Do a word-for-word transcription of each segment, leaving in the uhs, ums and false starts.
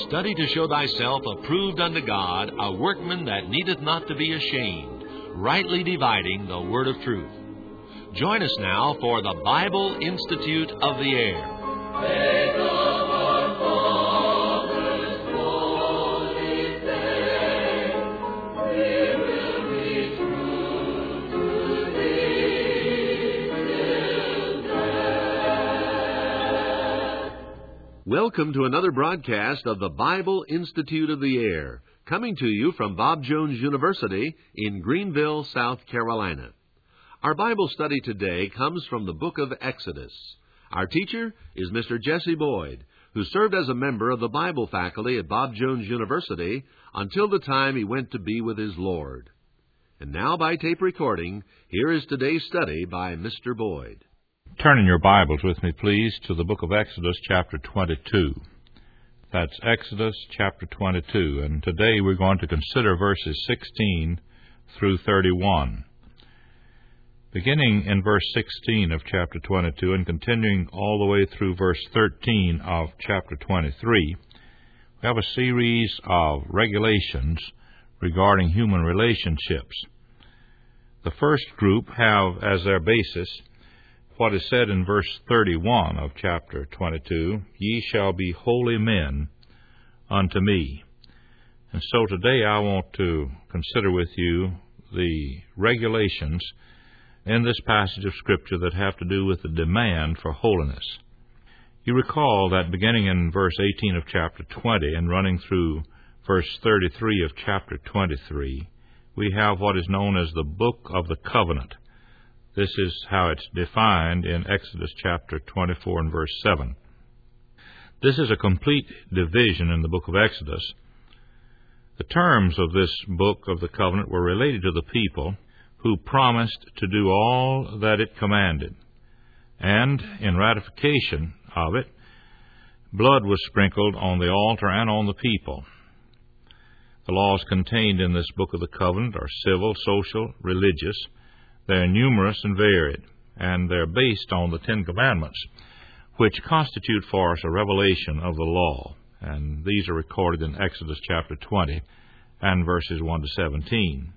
Study to show thyself approved unto God, a workman that needeth not to be ashamed, rightly dividing the word of truth. Join us now for the Bible Institute of the Air. Welcome to another broadcast of the Bible Institute of the Air, coming to you from Bob Jones University in Greenville, South Carolina. Our Bible study today comes from the book of Exodus. Our teacher is Mister Jesse Boyd, who served as a member of the Bible faculty at Bob Jones University until the time he went to be with his Lord. And now, by tape recording, here is today's study by Mister Boyd. Turn in your Bibles with me, please, to the book of Exodus, chapter twenty-two. That's Exodus, chapter twenty-two, and today we're going to consider verses sixteen through thirty-one. Beginning in verse sixteen of chapter twenty-two and continuing all the way through verse thirteen of chapter twenty-three, we have a series of regulations regarding human relationships. The first group have as their basis what is said in verse thirty-one of chapter twenty-two, "Ye shall be holy men unto me." And so today I want to consider with you the regulations in this passage of Scripture that have to do with the demand for holiness. You recall that beginning in verse eighteen of chapter twenty and running through verse thirty-three of chapter twenty-three, we have what is known as the Book of the Covenant. This is how it's defined in Exodus chapter twenty-four and verse seven. This is a complete division in the book of Exodus. The terms of this book of the covenant were related to the people who promised to do all that it commanded. And in ratification of it, blood was sprinkled on the altar and on the people. The laws contained in this book of the covenant are civil, social, religious. They're numerous and varied, and they're based on the Ten Commandments, which constitute for us a revelation of the law. And these are recorded in Exodus chapter twenty and verses one to seventeen.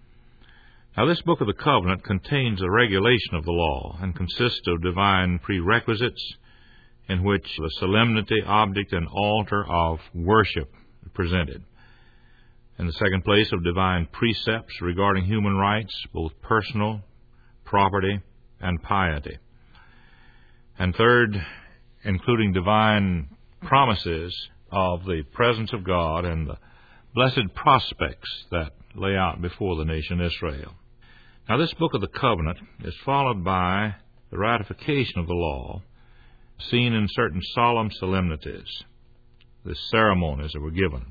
Now, this book of the covenant contains a regulation of the law and consists of divine prerequisites in which the solemnity, object, and altar of worship are presented. In the second place, of divine precepts regarding human rights, both personal, property, and piety. And third, including divine promises of the presence of God and the blessed prospects that lay out before the nation Israel. Now, this book of the covenant is followed by the ratification of the law, seen in certain solemn solemnities, the ceremonies that were given.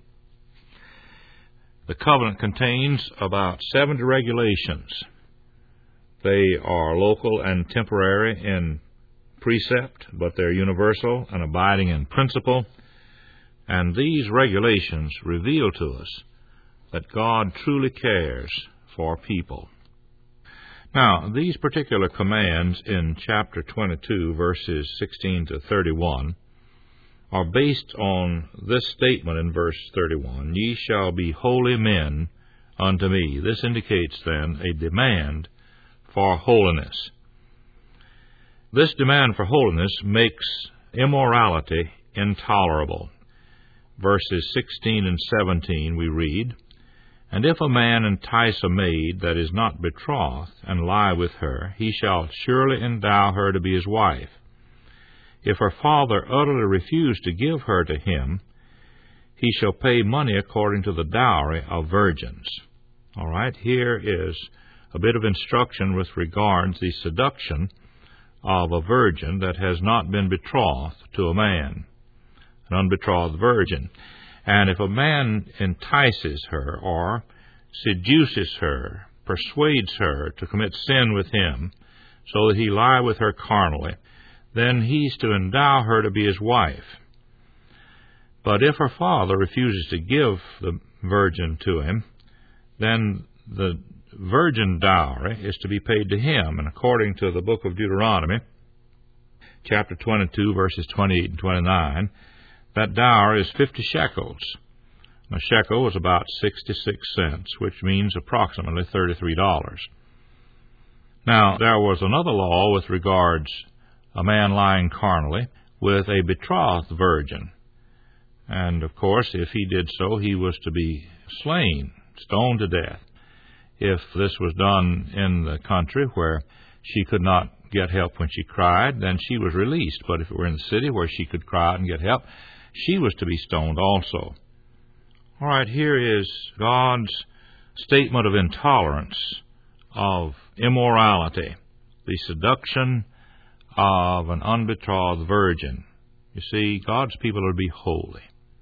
The covenant contains about seventy regulations. They are local and temporary in precept, but they're universal and abiding in principle. And these regulations reveal to us that God truly cares for people. Now, these particular commands in chapter twenty-two, verses sixteen to thirty-one, are based on this statement in verse thirty-one, "Ye shall be holy men unto me." This indicates then a demand for holiness. This demand for holiness makes immorality intolerable. Verses sixteen and seventeen we read, "And if a man entice a maid that is not betrothed, and lie with her, he shall surely endow her to be his wife. If her father utterly refuse to give her to him, he shall pay money according to the dowry of virgins." All right, here is a bit of instruction with regards to the seduction of a virgin that has not been betrothed to a man, an unbetrothed virgin. And if a man entices her or seduces her, persuades her to commit sin with him, so that he lie with her carnally, then he's to endow her to be his wife. But if her father refuses to give the virgin to him, then the virgin dowry is to be paid to him. And according to the book of Deuteronomy, chapter twenty-two, verses twenty-eight and twenty-nine, that dower is fifty shekels. A shekel was about sixty-six cents, which means approximately thirty-three dollars. Now, there was another law with regards a man lying carnally with a betrothed virgin. And, of course, if he did so, he was to be slain, stoned to death. If this was done in the country where she could not get help when she cried, then she was released. But if it were in the city where she could cry out and get help, she was to be stoned also. All right, here is God's statement of intolerance, of immorality, the seduction of an unbetrothed virgin. You see, God's people are to be holy.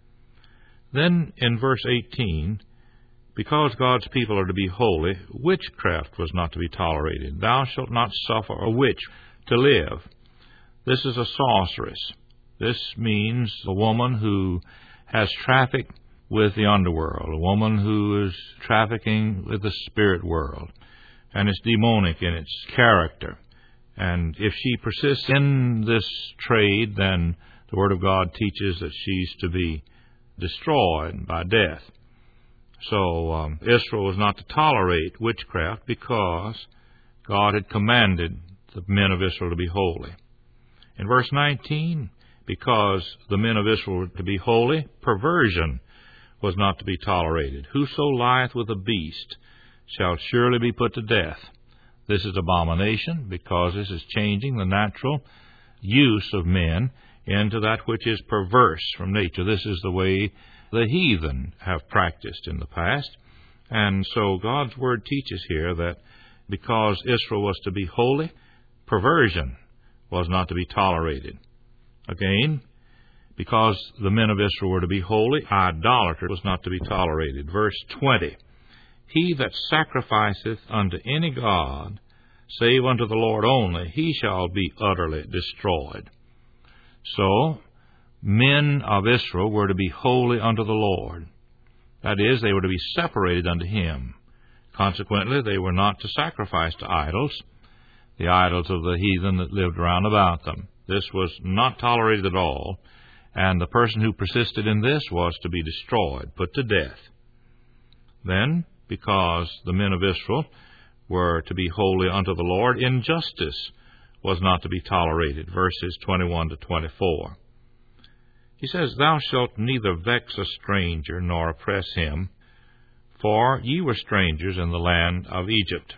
Then in verse eighteen, because God's people are to be holy, witchcraft was not to be tolerated. Thou shalt not suffer a witch to live. This is a sorceress. This means a woman who has trafficked with the underworld, a woman who is trafficking with the spirit world, and is demonic in its character. And if she persists in this trade, then the Word of God teaches that she's to be destroyed by death. So um, Israel was not to tolerate witchcraft because God had commanded the men of Israel to be holy. In verse nineteen, because the men of Israel were to be holy, perversion was not to be tolerated. Whoso lieth with a beast shall surely be put to death. This is abomination, because this is changing the natural use of men into that which is perverse from nature. This is the way the heathen have practiced in the past. And so God's Word teaches here that because Israel was to be holy, perversion was not to be tolerated. Again, because the men of Israel were to be holy, idolatry was not to be tolerated. Verse twenty, He that sacrificeth unto any god, save unto the Lord only, he shall be utterly destroyed. So, men of Israel were to be holy unto the Lord. That is, they were to be separated unto Him. Consequently, they were not to sacrifice to idols, the idols of the heathen that lived round about them. This was not tolerated at all, and the person who persisted in this was to be destroyed, put to death. Then, because the men of Israel were to be holy unto the Lord, injustice was not to be tolerated. Verses twenty-one to twenty-four. He says, Thou shalt neither vex a stranger nor oppress him, for ye were strangers in the land of Egypt.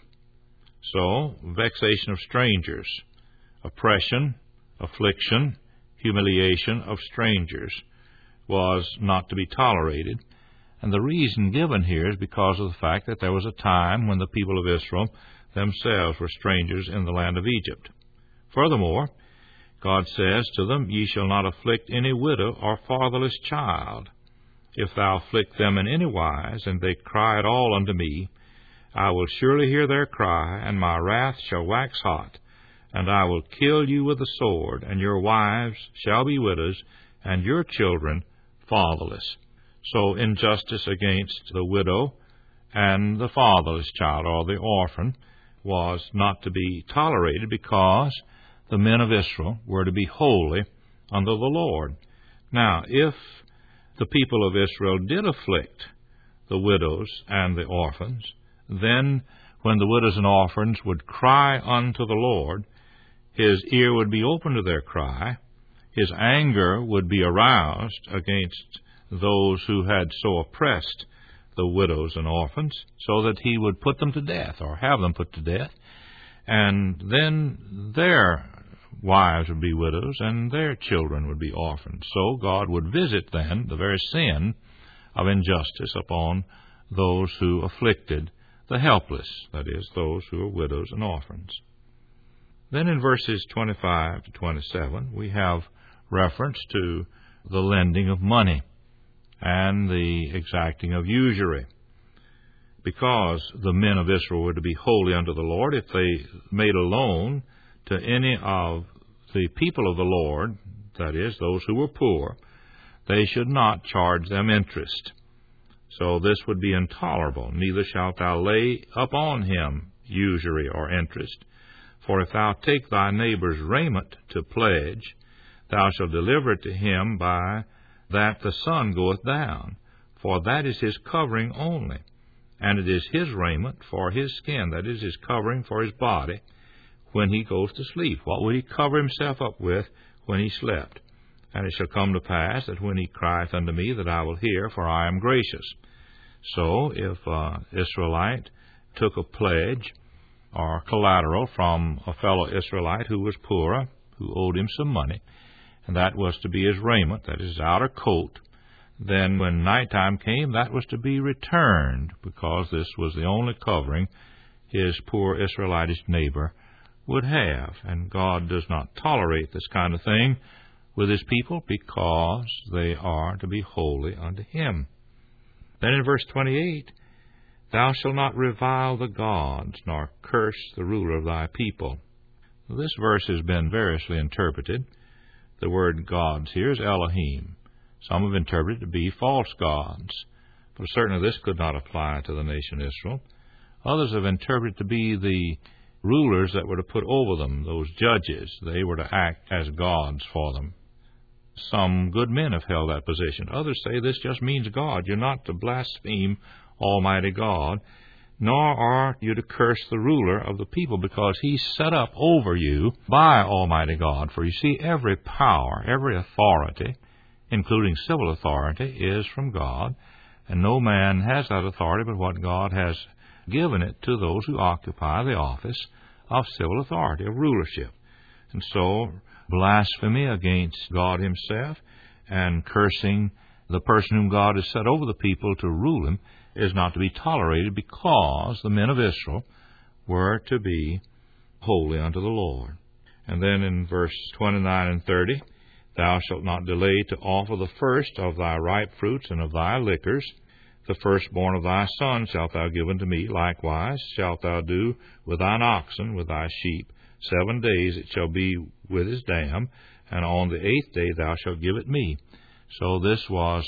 So, vexation of strangers, oppression, affliction, humiliation of strangers was not to be tolerated. And the reason given here is because of the fact that there was a time when the people of Israel themselves were strangers in the land of Egypt. Furthermore, God says to them, Ye shall not afflict any widow or fatherless child. If thou afflict them in any wise, and they cry at all unto me, I will surely hear their cry, and my wrath shall wax hot, and I will kill you with the sword, and your wives shall be widows, and your children fatherless. So injustice against the widow and the fatherless child, or the orphan, was not to be tolerated, because the men of Israel were to be holy unto the Lord. Now, if the people of Israel did afflict the widows and the orphans, then when the widows and orphans would cry unto the Lord, His ear would be open to their cry, His anger would be aroused against those who had so oppressed the widows and orphans, so that He would put them to death, or have them put to death, and then their wives would be widows, and their children would be orphans. So God would visit then the very sin of injustice upon those who afflicted the helpless, that is, those who are widows and orphans. Then in verses twenty-five to twenty-seven, we have reference to the lending of money and the exacting of usury. Because the men of Israel were to be holy unto the Lord, if they made a loan to any of the people of the Lord, that is, those who were poor, they should not charge them interest. So this would be intolerable. Neither shalt thou lay upon him usury or interest. For if thou take thy neighbor's raiment to pledge, thou shalt deliver it to him by that the sun goeth down, for that is his covering only. And it is his raiment for his skin, that is his covering for his body, when he goes to sleep. What would he cover himself up with when he slept? And it shall come to pass that when he crieth unto me, that I will hear, for I am gracious. So, if an Israelite took a pledge or collateral from a fellow Israelite who was poor, who owed him some money, and that was to be his raiment, that is his outer coat, then when nighttime came, that was to be returned, because this was the only covering his poor Israelitish neighbor would have. And God does not tolerate this kind of thing with his people, because they are to be holy unto him. Then in verse twenty-eight, thou shalt not revile the gods, nor curse the ruler of thy people. This verse has been variously interpreted. The word gods here is Elohim. Some have interpreted it to be false gods, but certainly this could not apply to the nation Israel. Others have interpreted it to be the rulers that were to put over them, those judges. They were to act as gods for them. Some good men have held that position. Others say this just means God. You're not to blaspheme Almighty God, nor are you to curse the ruler of the people, because he's set up over you by Almighty God. For you see, every power, every authority, including civil authority, is from God, and no man has that authority but what God has given it to those who occupy the office of civil authority, of rulership. And so, blasphemy against God himself and cursing the person whom God has set over the people to rule him is not to be tolerated, because the men of Israel were to be holy unto the Lord. And then in verse twenty-nine and thirty, thou shalt not delay to offer the first of thy ripe fruits and of thy liquors. The firstborn of thy son shalt thou give unto me. Likewise shalt thou do with thine oxen, with thy sheep. Seven days it shall be with his dam, and on the eighth day thou shalt give it me. So this was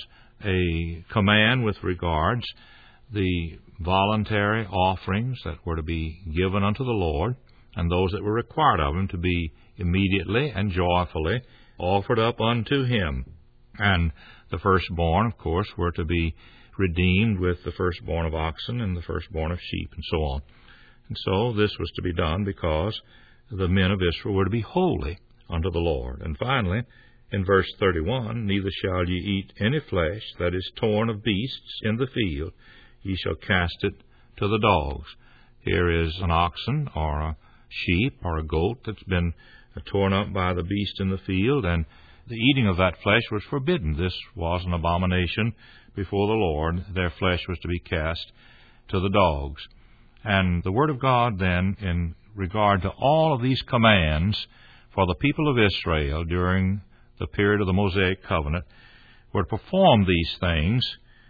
a command with regards the voluntary offerings that were to be given unto the Lord, and those that were required of him to be immediately and joyfully offered up unto him. And the firstborn, of course, were to be redeemed with the firstborn of oxen and the firstborn of sheep, and so on. And so this was to be done because the men of Israel were to be holy unto the Lord. And finally, in verse thirty-one, neither shall ye eat any flesh that is torn of beasts in the field. Ye shall cast it to the dogs. Here is an oxen or a sheep or a goat that's been torn up by the beast in the field, and the eating of that flesh was forbidden. This was an abomination before the Lord. Their flesh was to be cast to the dogs. And the Word of God then, in regard to all of these commands for the people of Israel during the period of the Mosaic covenant, were to perform these things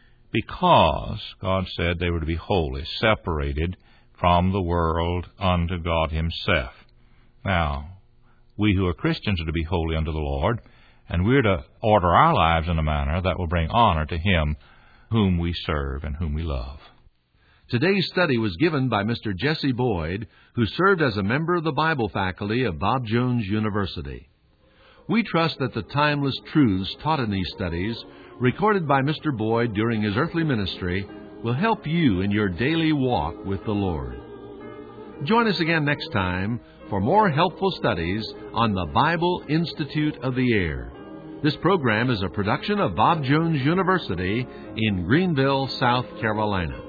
because God said they were to be holy, separated from the world unto God himself. Now, we who are Christians are to be holy unto the Lord, and we're to order our lives in a manner that will bring honor to him whom we serve and whom we love. Today's study was given by Mister Jesse Boyd, who served as a member of the Bible faculty of Bob Jones University. We trust that the timeless truths taught in these studies, recorded by Mister Boyd during his earthly ministry, will help you in your daily walk with the Lord. Join us again next time for more helpful studies on the Bible Institute of the Air. This program is a production of Bob Jones University in Greenville, South Carolina.